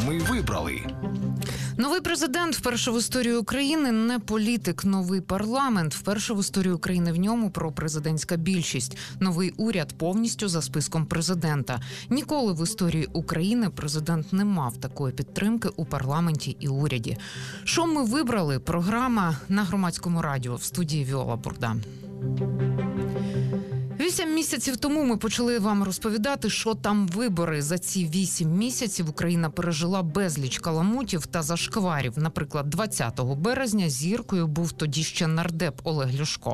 ми вибрали? Новий президент вперше в історії України не політик, новий парламент. Вперше в історії України в ньому пропрезидентська більшість. Новий уряд повністю за списком президента. Ніколи в історії України президент не мав такої підтримки у парламенті і уряді. Що ми вибрали? Програма на Громадському радіо. В студії Віола Бурда. 8 місяців тому ми почали вам розповідати, що там вибори. За ці 8 місяців Україна пережила безліч каламутів та зашкварів. Наприклад, 20 березня зіркою був тоді ще нардеп Олег Ляшко.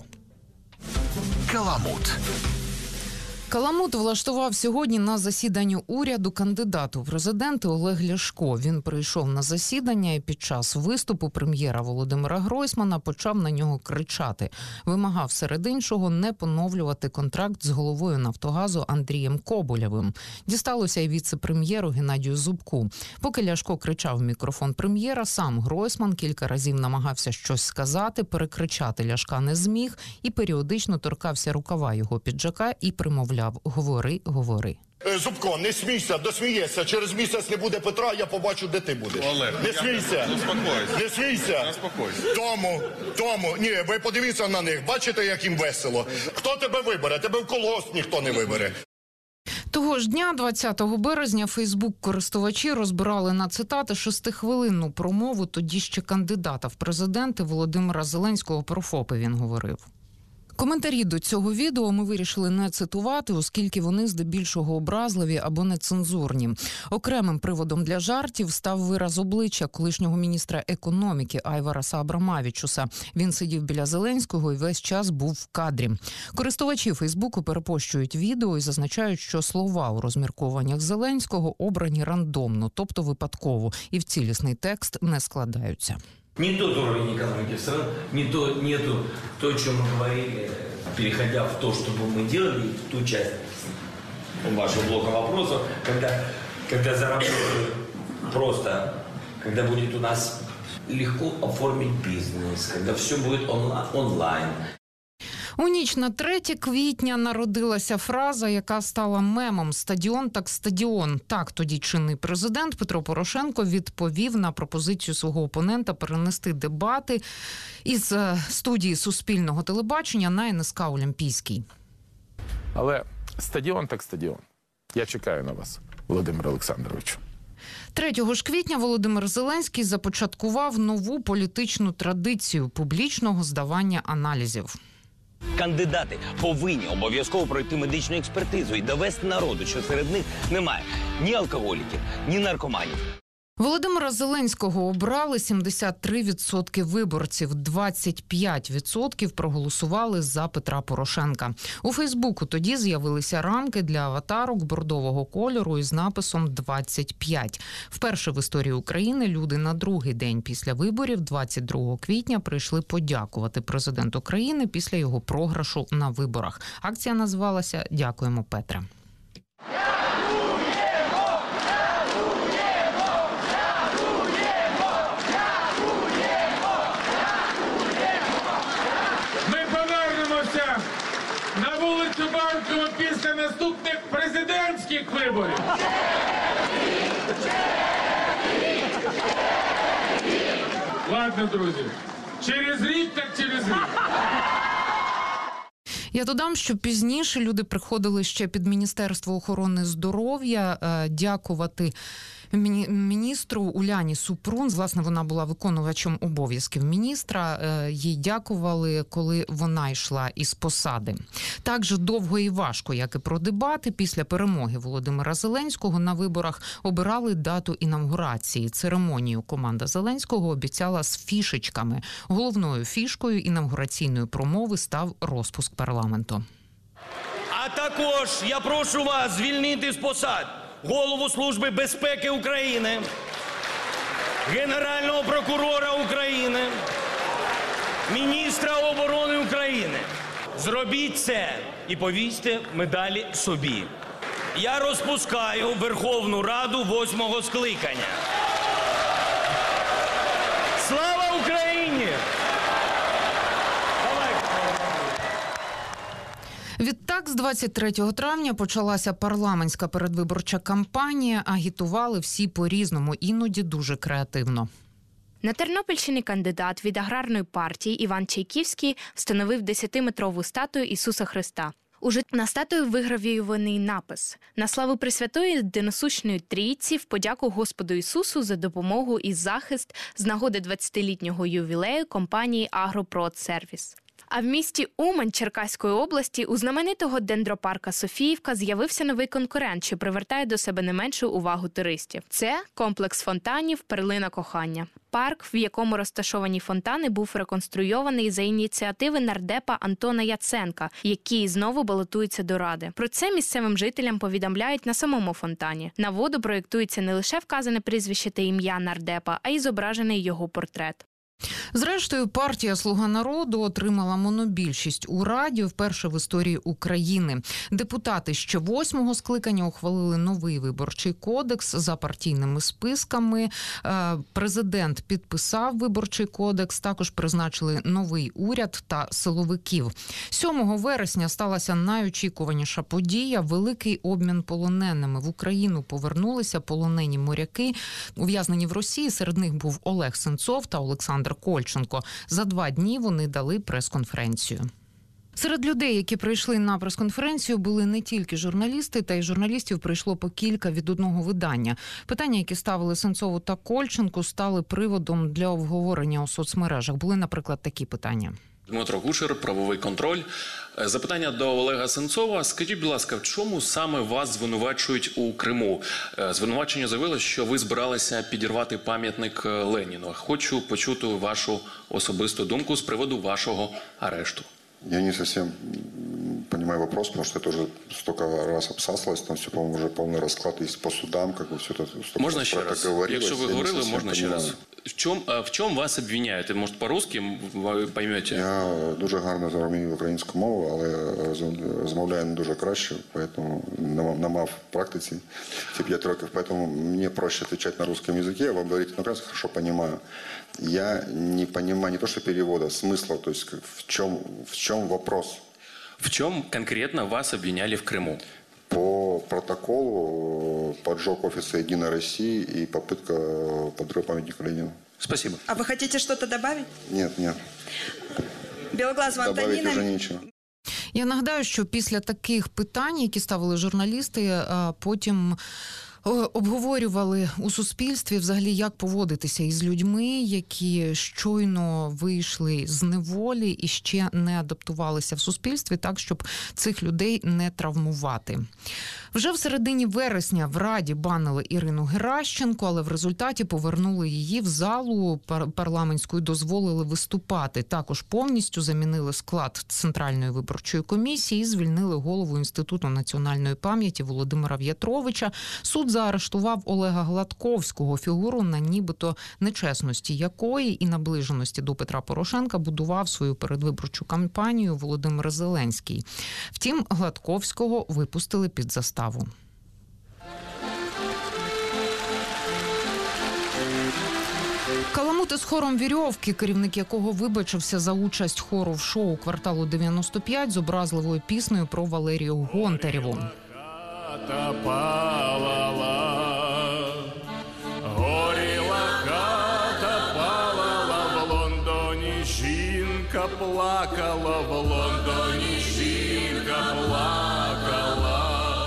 Каламут. Каламут влаштував сьогодні на засіданні уряду кандидат у президенти Олег Ляшко. Він прийшов на засідання і під час виступу прем'єра Володимира Гройсмана почав на нього кричати. Вимагав серед іншого не поновлювати контракт з головою «Нафтогазу» Андрієм Коболєвим. Дісталося і віце-прем'єру Геннадію Зубку. Поки Ляшко кричав в мікрофон прем'єра, сам Гройсман кілька разів намагався щось сказати, перекричати Ляшка не зміг і періодично торкався рукава його піджака і примовляв: «Говори, говори». Зубко, не смійся, досмієшся. Через місяць не буде Петра, я побачу, де ти будеш. Олег, не смійся. Не смійся. Тому. Ні, ви подивіться на них. Бачите, як їм весело. Хто тебе вибере? Тебе в колгосп ніхто не вибере. Того ж дня, 20 березня, Фейсбук-користувачі розбирали на цитати 6-хвилинну промову тоді ще кандидата в президенти Володимира Зеленського про ФОПи він говорив. Коментарі до цього відео ми вирішили не цитувати, оскільки вони здебільшого образливі або нецензурні. Окремим приводом для жартів став вираз обличчя колишнього міністра економіки Айвараса Абрамавічуса. Він сидів біля Зеленського і весь час був в кадрі. Користувачі Фейсбуку перепощують відео і зазначають, що слова у розміркуваннях Зеленського обрані рандомно, тобто випадково, і в цілісний текст не складаються. Не тот уровень экономики страны, нету то, о чем мы говорили, переходя в то, что мы делали, в ту часть вашего блока вопросов, когда заработаю просто, когда будет у нас легко оформить бизнес, когда все будет онлайн. У ніч на 3 квітня народилася фраза, яка стала мемом «Стадіон так стадіон». Так тоді чинний президент Петро Порошенко відповів на пропозицію свого опонента перенести дебати із студії Суспільного телебачення на НСК «Олімпійський». Але стадіон так стадіон. Я чекаю на вас, Володимир Олександровичу. 3 ж квітня Володимир Зеленський започаткував нову політичну традицію публічного здавання аналізів. Кандидати повинні обов'язково пройти медичну експертизу і довести народу, що серед них немає ні алкоголіків, ні наркоманів. Володимира Зеленського обрали 73% виборців, 25% проголосували за Петра Порошенка. У Фейсбуку тоді з'явилися рамки для аватарок бордового кольору із написом «25». Вперше в історії України люди на другий день після виборів, 22 квітня, прийшли подякувати президенту країни після його програшу на виборах. Акція називалася «Дякуємо, Петре». На вулицю Банкову після наступних президентських виборів. Ладно, друзі, через рік так через рік. Я додам, що пізніше люди приходили ще під Міністерство охорони здоров'я дякувати міністру Уляні Супрун. Власне, вона була виконувачем обов'язків міністра. Їй дякували, коли вона йшла із посади. Так же довго і важко, як і про дебати, після перемоги Володимира Зеленського на виборах обирали дату інавгурації. Церемонію команда Зеленського обіцяла з фішечками. Головною фішкою інавгураційної промови став розпуск парламенту. А також я прошу вас звільнити з посад Голову Служби безпеки України, Генерального прокурора України, міністра оборони України. Зробіть це і повісьте медалі собі. Я розпускаю Верховну Раду 8-го скликання. Слава Україні! Відтак, з 23 травня почалася парламентська передвиборча кампанія. Агітували всі по-різному, іноді дуже креативно. На Тернопільщині кандидат від аграрної партії Іван Чайківський встановив 10-метрову статую Ісуса Христа. Уже на статуї вигравіюваний напис «На славу Пресвятої Деносущної Трійці в подяку Господу Ісусу за допомогу і захист з нагоди 20-літнього ювілею компанії «Агропродсервіс». А в місті Умань Черкаської області у знаменитого дендропарка Софіївка з'явився новий конкурент, що привертає до себе не меншу увагу туристів. Це комплекс фонтанів «Перлина кохання». Парк, в якому розташовані фонтани, був реконструйований за ініціативи нардепа Антона Яценка, який знову балотується до Ради. Про це місцевим жителям повідомляють на самому фонтані. На воду проєктується не лише вказане прізвище та ім'я нардепа, а й зображений його портрет. Зрештою, партія «Слуга народу» отримала монобільшість у Раді вперше в історії України. Депутати ще 8-го скликання ухвалили новий виборчий кодекс за партійними списками. Президент підписав виборчий кодекс, також призначили новий уряд та силовиків. 7 вересня сталася найочікуваніша подія – великий обмін полоненими. В Україну повернулися полонені моряки, ув'язнені в Росії. Серед них був Олег Сенцов та Олександр Кольченко. За 2 дні вони дали прес-конференцію. Серед людей, які прийшли на прес-конференцію, були не тільки журналісти, та й журналістів прийшло по кілька від одного видання. Питання, які ставили Сенцову та Кольченку, стали приводом для обговорення у соцмережах. Були, наприклад, такі питання. Дмитро Кучер, правовий контроль. Запитання до Олега Сенцова. Скажіть, будь ласка, в чому саме вас звинувачують у Криму? Звинувачення заявило, що ви збиралися підірвати пам'ятник Леніну. Хочу почути вашу особисту думку з приводу вашого арешту. Я не совсем понимаю вопрос, потому что это уже столько раз обсасывалось, там все, по-моему, уже полный расклад есть по судам, как бы все это столько Можно раз ще раз? Якщо ви говорили, можна ще раз. В чому вас обвиняють? Може, по-русски ви поймете? Я дуже гарно розумію українську мову, але розмовляю не дуже краще, поэтому не мав в практиці ці 5 років, поэтому мені проще отвечать на русском языке, а вам говорить на українському, хорошо понимаю. Я не понимаю не то, что перевода, смысла, то есть в чем вопрос? В чем конкретно вас обвиняли в Крыму? По протоколу поджог офиса «Единой России» и попытка подрыва памятника Ленину. Спасибо. А вы хотите что-то добавить? Нет. Белоглазова Антонина. Добавить уже нечего. Я нагадаю, що після таких питань, які ставили журналісти, потім обговорювали у суспільстві взагалі, як поводитися із людьми, які щойно вийшли з неволі і ще не адаптувалися в суспільстві, так, щоб цих людей не травмувати. Вже в середині вересня в Раді банили Ірину Геращенко, але в результаті повернули її в залу парламентську і дозволили виступати. Також повністю замінили склад Центральної виборчої комісії і звільнили голову Інституту національної пам'яті Володимира В'ятровича. Суд заарештував Олега Гладковського, фігуру на нібито нечесності якої і наближеності до Петра Порошенка будував свою передвиборчу кампанію Володимир Зеленський. Втім, Гладковського випустили під заставу. Каламути з хором «Вірьовки», керівник якого вибачився за участь хору в шоу «Кварталу 95» з образливою піснею про Валерію Гонтарєву. Хата палала, горіла хата палала, в Лондоні жінка плакала, в Лондоні жінка плакала.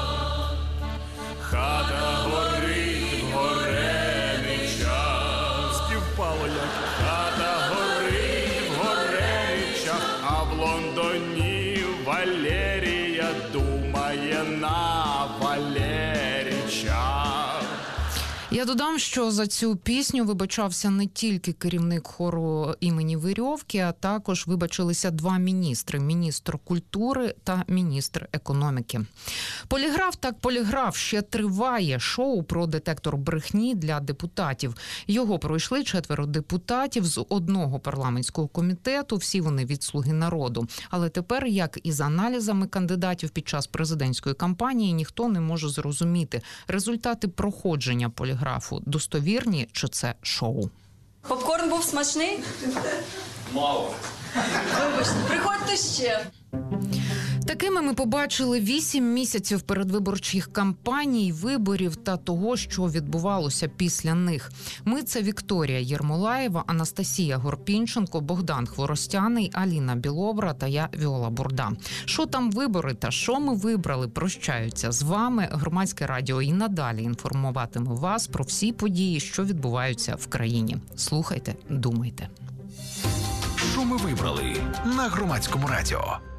Хата горить в Гореничах, співпало як хата горить в Гореничах, а в Лондоні Валерія думає на Валерича. Я додам, що за цю пісню вибачався не тільки керівник хору імені Вірьовки, а також вибачилися 2 міністри – міністр культури та міністр економіки. Поліграф так поліграф ще триває. Шоу про детектор брехні для депутатів. Його пройшли 4 депутатів з одного парламентського комітету, всі вони від «Слуги народу». Але тепер, як і з аналізами кандидатів під час президентської кампанії, ніхто не може зрозуміти, результати проходження поліграфу достовірні чи це шоу. Попкорн був смачний? Мало. Вибачте, приходьте ще. Такими ми побачили 8 місяців передвиборчих кампаній, виборів та того, що відбувалося після них. Ми – це Вікторія Єрмолаєва, Анастасія Горпінченко, Богдан Хворостяний, Аліна Білобра та я, Віола Бурда. Що там вибори та що ми вибрали, прощаються з вами. Громадське радіо і надалі інформуватиме вас про всі події, що відбуваються в країні. Слухайте, думайте. Що ми вибрали на Громадському радіо.